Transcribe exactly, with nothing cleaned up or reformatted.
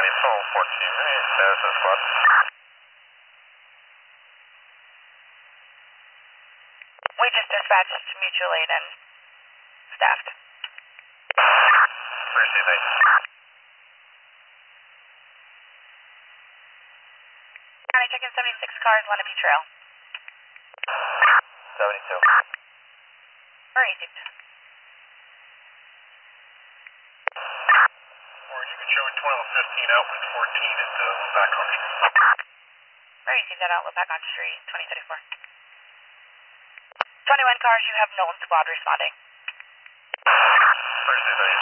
Lethal fourteen, there's a squad. We just dispatched mutual aid and staffed. Receive eight. County check-in seventy-six cars, Lenape Trail. seventy-two. Received. Or you can show it twelve fifteen outlet fourteen at uh, back on street. Received that outlet back on street, twenty thirty-four. twenty-one cars, you have Knowlton squad responding. Receive eight.